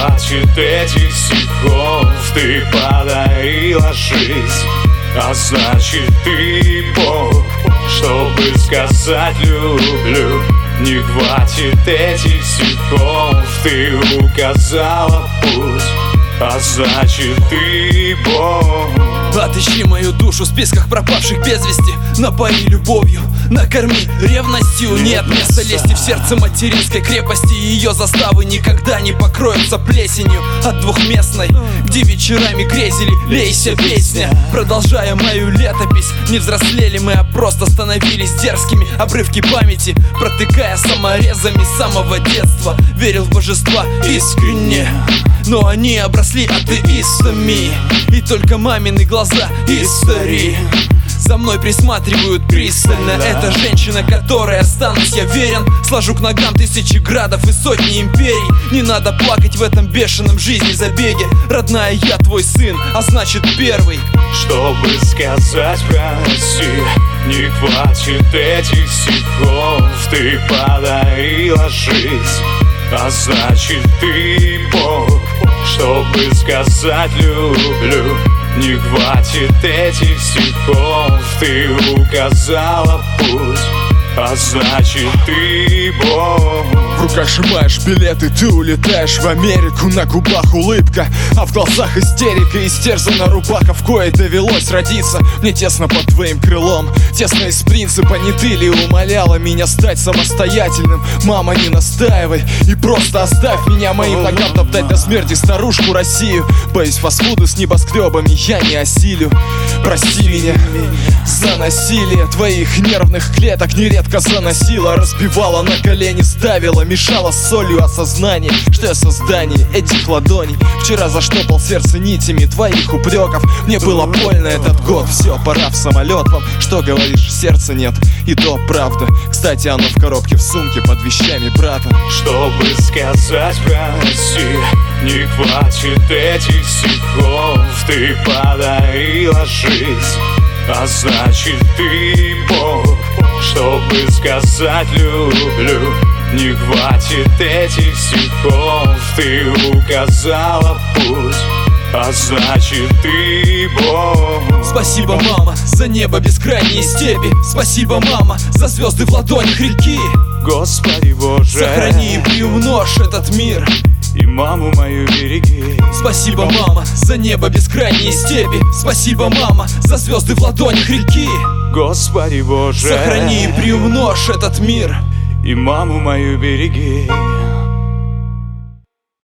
хватит этих стихов. Ты подарила жизнь, а значит ты Бог, чтобы сказать люблю. Не хватит этих стихов. Ты указала путь, а значит ты Бог. Отыщи мою душу в списках пропавших без вести. Напои любовью, накорми ревностью. Нет места лести в сердце материнской крепости. Ее заставы никогда не покроются плесенью от двухместной, где вечерами грезили лейся песня. Продолжая мою летопись, не взрослели мы, а просто становились дерзкими. Обрывки памяти, протыкая саморезами с самого детства. Верил в божества искренне, но они обросли атеистами. И только мамины глаза истории за мной присматривают пристально. Это женщина, которой останусь я верен. Сложу к ногам тысячи градов и сотни империй. Не надо плакать в этом бешеном жизни забеге. Родная, я твой сын, а значит первый. Чтобы сказать прости, не хватит этих стихов. Ты подарила жизнь, а значит ты Бог, чтобы сказать люблю. Не хватит этих стихов. Ты указала путь, а значит ты Бог. В руках сжимаешь билеты, ты улетаешь в Америку. На губах улыбка, а в глазах истерика. Истерзана рубаха, в коей довелось родиться. Мне тесно под твоим крылом, тесно из принципа. Не ты ли умоляла меня стать самостоятельным? Мама, не настаивай и просто оставь меня моим ногам топтать до смерти старушку Россию. Боюсь фастфуда с небоскребами я не осилю. Прости меня за насилие твоих нервных клеток. Нередко заносила, разбивала на колени, ставила, мешала с солью осознание, что я создание этих ладоней. Вчера заштопал сердце нитями твоих упреков. Мне было больно этот год. Все, пора в самолет вам. Что говоришь, сердца нет, и то правда. Кстати, оно в коробке в сумке под вещами брата. Чтобы сказать прости, не хватит этих стихов. Ты подарила жизнь, а значит ты Бог, чтобы сказать люблю. Не хватит этих стихов. Ты указала путь, а значит ты Бог. Спасибо, мама, за небо бескрайние степи. Спасибо, мама, за звезды в ладонях реки. Господи Боже, сохрани и приумножь этот мир, и маму мою береги. Спасибо, мама, за небо бескрайние степи. Спасибо, мама, за звезды в ладонях реки. Господи Боже, сохрани и приумножь этот мир, и маму мою береги.